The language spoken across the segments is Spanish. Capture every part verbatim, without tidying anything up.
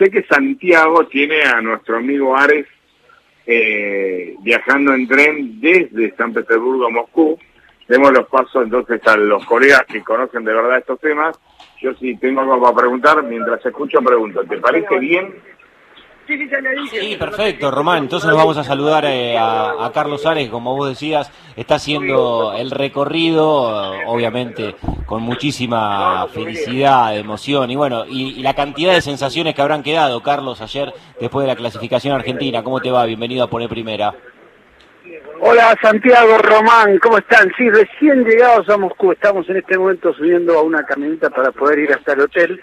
sé que Santiago tiene a nuestro amigo Ares eh, viajando en tren desde San Petersburgo a Moscú. Demos los pasos entonces a los colegas que conocen de verdad estos temas. Yo sí tengo algo para preguntar, mientras escucho pregunto. ¿Te parece bien? Sí, perfecto, Román. Entonces nos vamos a saludar eh, a, a Carlos Ares, como vos decías, está haciendo el recorrido, obviamente con muchísima felicidad, emoción y bueno, y, y la cantidad de sensaciones que habrán quedado, Carlos, ayer después de la clasificación argentina. ¿Cómo te va? Bienvenido a Poner Primera. Hola Santiago, Román, ¿cómo están? Sí, recién llegados a Moscú, estamos en este momento subiendo a una camioneta para poder ir hasta el hotel.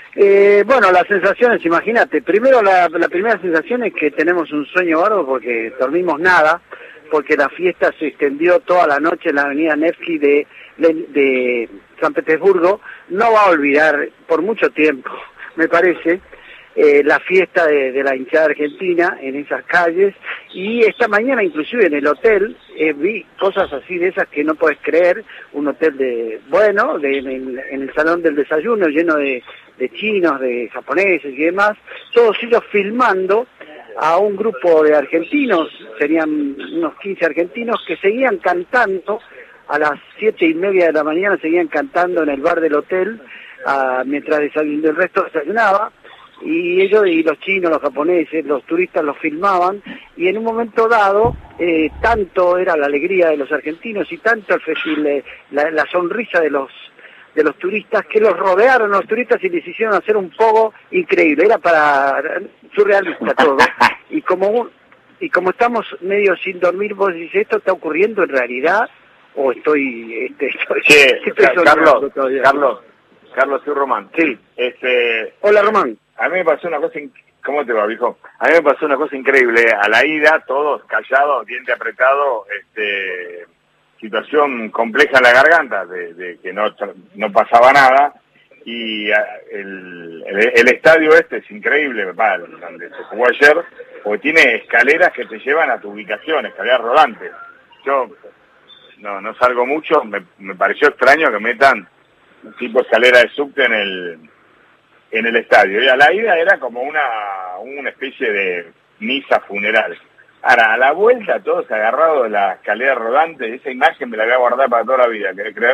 Eh, bueno, las sensaciones, imagínate, primero la, la primera sensación es que tenemos un sueño bárbaro porque dormimos nada, porque la fiesta se extendió toda la noche en la avenida Nevsky de, de, de San Petersburgo. No va a olvidar por mucho tiempo, me parece, eh, la fiesta de, de la hinchada argentina en esas calles, y esta mañana inclusive en el hotel eh, vi cosas así de esas que no puedes creer, un hotel de, bueno, de, en, en el salón del desayuno lleno de, de chinos, de japoneses y demás, todos ellos filmando a un grupo de argentinos, serían unos quince argentinos que seguían cantando a las siete y media de la mañana, seguían cantando en el bar del hotel uh, mientras desayun- el resto desayunaba. Y ellos, y los chinos, los japoneses, los turistas los filmaban, y en un momento dado, eh, tanto era la alegría de los argentinos y tanto el festival, la, la sonrisa de los de los turistas, que los rodearon los turistas y les hicieron hacer un pogo increíble. Era para surrealista todo. Y como un, y como estamos medio sin dormir, vos dices, ¿esto está ocurriendo en realidad? ¿O estoy... Este, estoy, Sí, estoy Carlos, Carlos, Carlos, soy Román. Sí. Este, Hola, Román. A mí me pasó una cosa, in... ¿cómo te va, viejo? A mí me pasó una cosa increíble. A la ida, todos callados, diente apretado, este, situación compleja en la garganta, de, de que no, no pasaba nada. Y a, el, el, el estadio este es increíble, va, donde se jugó ayer, porque tiene escaleras que te llevan a tu ubicación, escaleras rodantes. Yo no, no salgo mucho, me, me pareció extraño que metan un tipo de escalera de subte en el... en el estadio. Y a la ida era como una una especie de misa funeral. Ahora, a la vuelta, todos agarrados de la escalera rodante, esa imagen me la voy a guardar para toda la vida, ¿querés creer?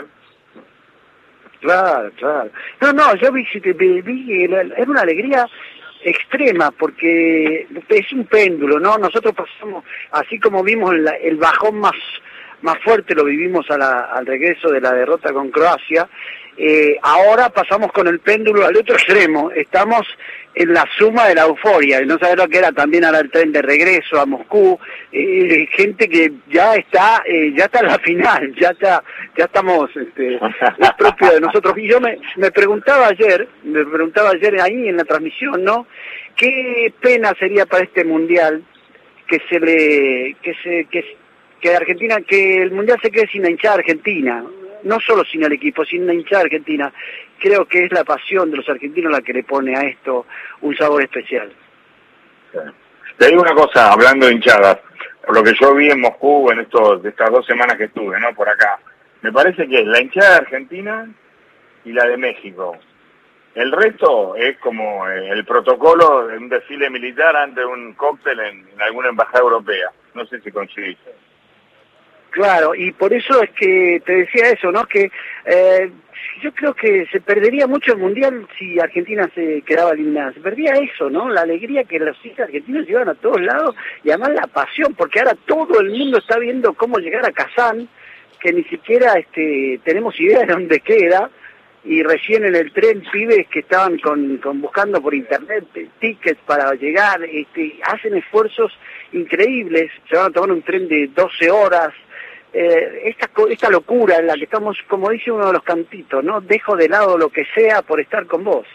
Claro, claro. No, no, yo vi, vi, vi era una alegría extrema, porque es un péndulo, ¿no? Nosotros pasamos, así como vimos el, el bajón más más fuerte, lo vivimos a la, al regreso de la derrota con Croacia. Eh, ahora pasamos con el péndulo al otro extremo, estamos en la suma de la euforia, y no sabés lo que era también ahora el tren de regreso a Moscú, eh, gente que ya está, eh, ya está en la final, ya está, ya estamos, este, es propio de nosotros. Y yo me, me preguntaba ayer, me preguntaba ayer ahí en la transmisión, ¿no? ¿Qué pena sería para este mundial que se le, que se, que, que Argentina, que el mundial se quede sin la hinchada argentina? No solo sin el equipo, sin la hinchada argentina. Creo que es la pasión de los argentinos la que le pone a esto un sabor especial. Te digo una cosa, hablando de hinchadas, por lo que yo vi en Moscú en estos, de estas dos semanas que estuve, ¿no? Por acá, me parece que es la hinchada de Argentina y la de México. El resto es como el protocolo de un desfile militar ante un cóctel en, en alguna embajada europea. No sé si coincidís. Claro, y por eso es que te decía eso, ¿no? Que eh, yo creo que se perdería mucho el Mundial si Argentina se quedaba eliminada. Se perdía eso, ¿no? La alegría que los hijos argentinos llevan a todos lados, y además la pasión, porque ahora todo el mundo está viendo cómo llegar a Kazán, que ni siquiera este, tenemos idea de dónde queda, y recién en el tren pibes que estaban con, con buscando por internet tickets para llegar, este, hacen esfuerzos increíbles, se van a tomar un tren de doce horas. Eh, esta, esta locura en la que estamos, como dice uno de los cantitos, ¿no? Dejo de lado lo que sea por estar con vos.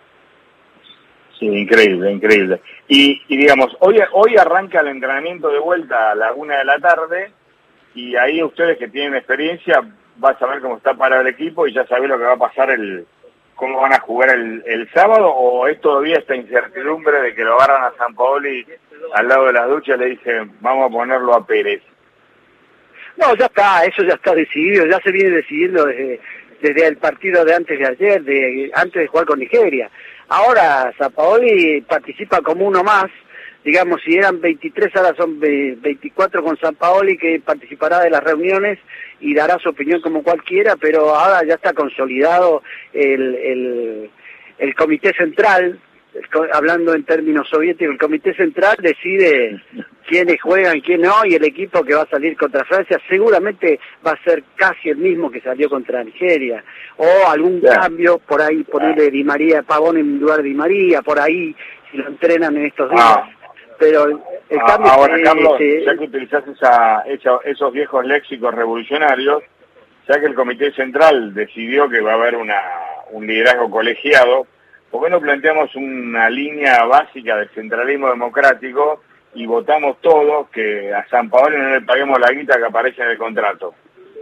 Sí, increíble, increíble. Y, y digamos, hoy hoy arranca el entrenamiento de vuelta a la una de la tarde, y ahí ustedes que tienen experiencia van a saber cómo está parado el equipo y ya saben lo que va a pasar, el cómo van a jugar el, el sábado, o es todavía esta incertidumbre de que lo agarran a Sampaoli al lado de las duchas y le dicen, vamos a ponerlo a Pérez. No, ya está, eso ya está decidido, ya se viene decidiendo desde, desde el partido de antes de ayer, de antes de jugar con Nigeria. Ahora Sampaoli participa como uno más, digamos, si eran veintitrés, ahora son veinticuatro con Sampaoli, que participará de las reuniones y dará su opinión como cualquiera, pero ahora ya está consolidado el, el, el comité central, hablando en términos soviéticos, el comité central decide quiénes juegan, quién no, y el equipo que va a salir contra Francia seguramente va a ser casi el mismo que salió contra Nigeria, o algún yeah. cambio, por ahí ponerle Di María, Pavón en lugar de Di María, por ahí, si lo entrenan en estos días. Ah. Pero el, el cambio... Ah, ahora, es, Carlos, eh, ya que utilizás esa, esa, esos viejos léxicos revolucionarios, ya que el comité central decidió que va a haber una, un liderazgo colegiado, ¿por qué no planteamos una línea básica de centralismo democrático y votamos todos que a Sampaoli no le paguemos la guita que aparece en el contrato?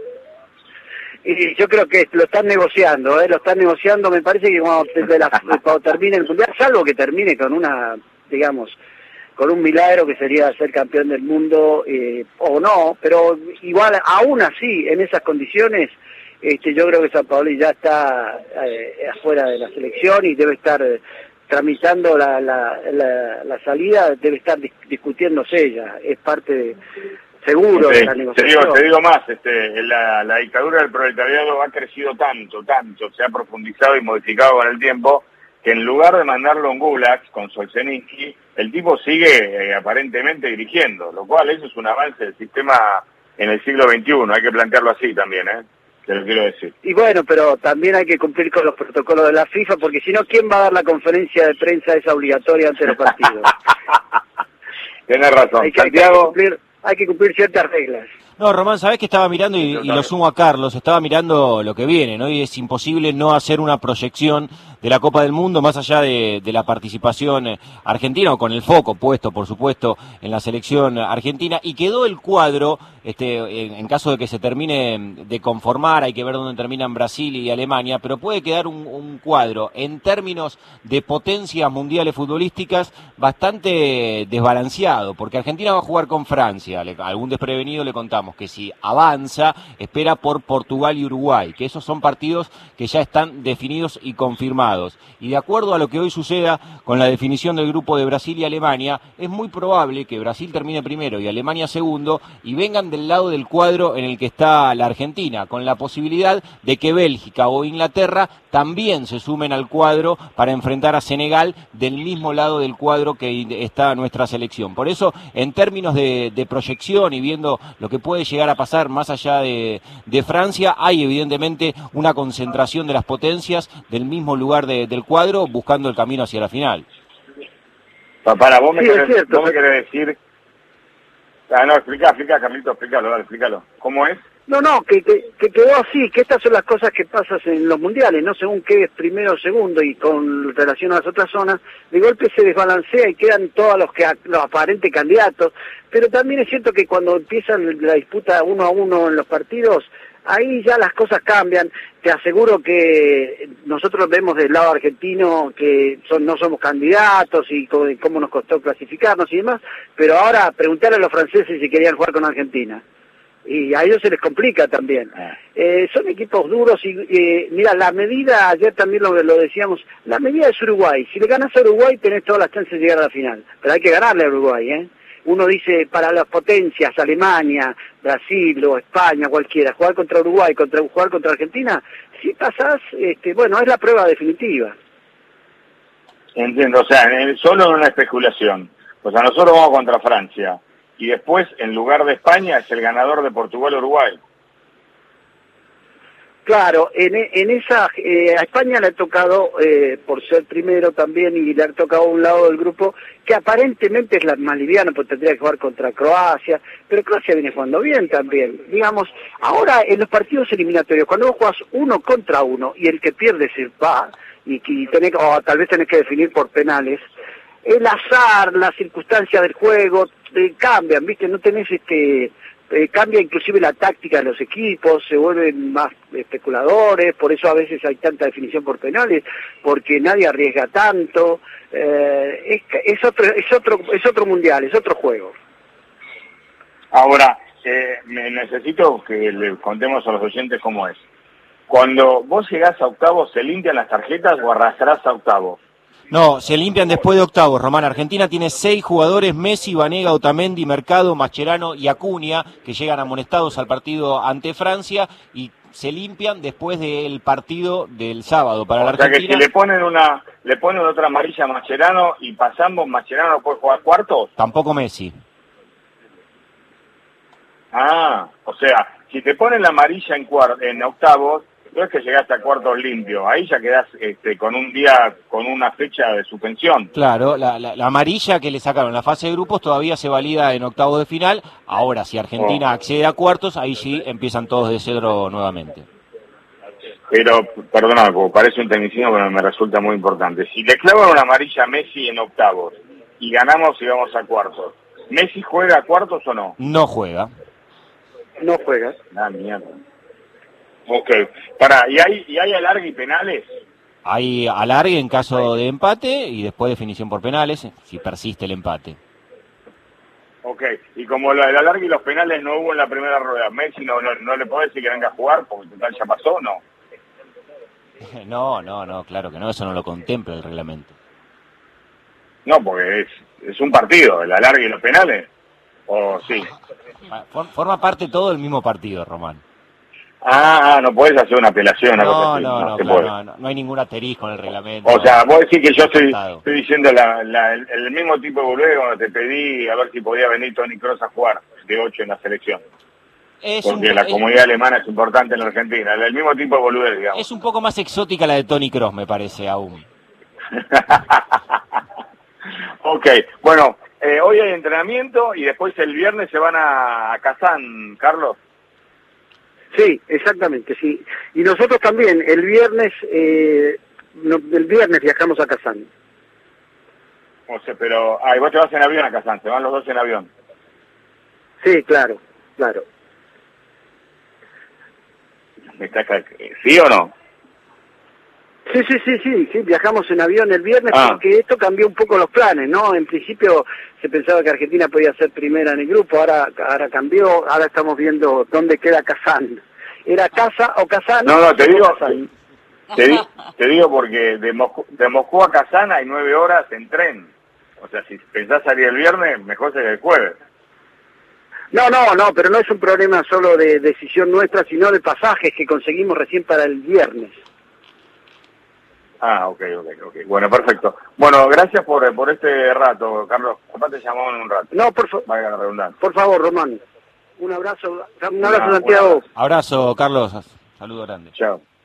Y yo creo que lo están negociando, ¿eh? Lo están negociando, me parece que cuando, desde la, cuando termine el Mundial, salvo que termine con una, digamos, con un milagro que sería ser campeón del mundo, eh, o no, pero igual, aún así, en esas condiciones, Este, yo creo que Sampaoli ya está eh, afuera de la selección y debe estar eh, tramitando la, la, la, la salida, debe estar dis discutiéndose ella, es parte de, seguro sí, de la negociación. Te digo, te digo más, este, la, la dictadura del proletariado ha crecido tanto, tanto, se ha profundizado y modificado con el tiempo, que en lugar de mandarlo en Gulag con Solzhenitsyn, el tipo sigue eh, aparentemente dirigiendo, lo cual eso es un avance del sistema en el siglo veintiuno, hay que plantearlo así también, ¿eh? Te lo quiero decir. Y bueno, pero también hay que cumplir con los protocolos de la FIFA, porque si no, ¿quién va a dar la conferencia de prensa esa obligatoria antes de los partidos? Tienes razón. Hay que, Santiago... hay, que cumplir, hay que cumplir ciertas reglas. No, Román, sabés que estaba mirando, y, y lo sumo a Carlos, estaba mirando lo que viene, ¿no? Y es imposible no hacer una proyección de la Copa del Mundo, más allá de, de la participación argentina, o con el foco puesto, por supuesto, en la selección argentina, y quedó el cuadro, este, en, en caso de que se termine de conformar, hay que ver dónde terminan Brasil y Alemania, pero puede quedar un, un cuadro, en términos de potencias mundiales futbolísticas, bastante desbalanceado, porque Argentina va a jugar con Francia, le, a algún desprevenido le contamos que si avanza, espera por Portugal y Uruguay, que esos son partidos que ya están definidos y confirmados. Y de acuerdo a lo que hoy suceda con la definición del grupo de Brasil y Alemania, es muy probable que Brasil termine primero y Alemania segundo, y vengan del lado del cuadro en el que está la Argentina, con la posibilidad de que Bélgica o Inglaterra también se sumen al cuadro para enfrentar a Senegal del mismo lado del cuadro que está nuestra selección. Por eso, en términos de, de proyección y viendo lo que puede llegar a pasar más allá de, de Francia, hay evidentemente una concentración de las potencias del mismo lugar de, del cuadro, buscando el camino hacia la final. Para vos me, sí, querés, cierto, vos me querés decir... Ah, no, explica, explica, Carlito, explícalo, dale, explícalo. ¿Cómo es? No, no, que, que, que quedó así, que estas son las cosas que pasan en los mundiales, no según qué es primero o segundo y con relación a las otras zonas, de golpe se desbalancea y quedan todos los que los aparentes candidatos, pero también es cierto que cuando empiezan la disputa uno a uno en los partidos, ahí ya las cosas cambian. Te aseguro que nosotros vemos del lado argentino que son, no somos candidatos y cómo nos costó clasificarnos y demás, pero ahora preguntarle a los franceses si querían jugar con Argentina. Y a ellos se les complica también. Eh, son equipos duros y, eh, mira, la medida, ayer también lo, lo decíamos, la medida es Uruguay. Si le ganas a Uruguay tenés todas las chances de llegar a la final, pero hay que ganarle a Uruguay, ¿eh? Uno dice, para las potencias, Alemania, Brasil o España, cualquiera, jugar contra Uruguay, contra jugar contra Argentina, si pasás, este, bueno, es la prueba definitiva. Entiendo, o sea, solo en una especulación. O sea, nosotros vamos contra Francia. Y después, en lugar de España, es el ganador de Portugal-Uruguay. Claro, en, en esa, eh, a España le ha tocado, eh, por ser primero también, y le ha tocado un lado del grupo, que aparentemente es la más liviana, porque tendría que jugar contra Croacia, pero Croacia viene jugando bien también. Digamos, ahora en los partidos eliminatorios, cuando vos jugás uno contra uno, y el que pierde se va, y, y tenés, o tal vez tenés que definir por penales, el azar, la circunstancia del juego, eh, cambian, ¿viste? No tenés este... Eh, cambia inclusive la táctica de los equipos, se vuelven más especuladores, por eso a veces hay tanta definición por penales, porque nadie arriesga tanto, eh, es, es otro es otro es otro mundial, es otro juego. Ahora, eh, me necesito que le contemos a los oyentes cómo es. Cuando vos llegás a octavos, ¿se limpian las tarjetas o arrastrás a octavos? No, se limpian después de octavos, Román. Argentina tiene seis jugadores, Messi, Vanega, Otamendi, Mercado, Mascherano y Acuña, que llegan amonestados al partido ante Francia y se limpian después del partido del sábado para la Argentina. O sea que si le ponen una, le ponen otra amarilla a Mascherano y pasamos, Mascherano no puede jugar cuartos. Tampoco Messi. Ah, o sea, si te ponen la amarilla en cuar en octavos, no es que llegaste a cuartos limpio, ahí ya quedás este, con un día, con una fecha de suspensión. Claro, la, la, la amarilla que le sacaron en la fase de grupos todavía se valida en octavos de final. Ahora, si Argentina oh. accede a cuartos, ahí sí empiezan todos de cero nuevamente. Pero, perdona, parece un tecnicismo, pero me resulta muy importante. Si le clavan una amarilla a Messi en octavos y ganamos y vamos a cuartos, ¿Messi juega a cuartos o no? No juega. No juega. Ah, mierda. Ok, pará, ¿y hay, y hay alargue y penales? Hay alargue en caso de empate y después definición por penales, si persiste el empate. Ok, y como el alargue y los penales no hubo en la primera rueda, Messi no, no, no le puede decir que venga a jugar porque total ya pasó, ¿no? No, no, no, claro que no, eso no lo contempla el reglamento. No, porque es, es un partido, el alargue y los penales, o sí. Forma parte todo del mismo partido, Román. Ah, ah, no podés hacer una apelación. No, cosa no, no, no, se claro, puede. no, no, no hay ningún asterisco en el reglamento. O sea, vos decís que yo estoy, estoy diciendo la, la, el, el mismo tipo de boludez cuando te pedí a ver si podía venir Toni Kroos a jugar de ocho en la selección. Es Porque un, la es, comunidad alemana es importante en la Argentina. El mismo tipo de boludez, digamos. Es un poco más exótica la de Toni Kroos, me parece, aún. Ok, bueno, eh, hoy hay entrenamiento y después el viernes se van a, a Kazán, Carlos. Sí, exactamente, sí. Y nosotros también, el viernes, eh, no, el viernes viajamos a Kazán. O sea, pero, ah, y vos te vas en avión a Kazán, se van los dos en avión. Sí, claro, claro. ¿Sí o no? Sí, sí, sí, sí, sí, viajamos en avión el viernes ah. porque esto cambió un poco los planes, ¿no? En principio se pensaba que Argentina podía ser primera en el grupo, ahora ahora cambió, ahora estamos viendo dónde queda Kazán. ¿Era Casa o Kazán? No, no, te digo, te, di, te digo porque de Moscú, de Moscú a Kazán hay nueve horas en tren. O sea, si pensás salir el viernes, mejor sería el jueves. No, no, no, pero no es un problema solo de decisión nuestra, sino de pasajes que conseguimos recién para el viernes. Ah, ok, ok, ok. Bueno, perfecto. Bueno, gracias por, por este rato, Carlos. Capaz te llamamos en un rato. No, por favor. Valga la redundancia. Por favor, Román. Un abrazo. Un abrazo, Santiago. Abrazo, Carlos. Saludo grande. Chao.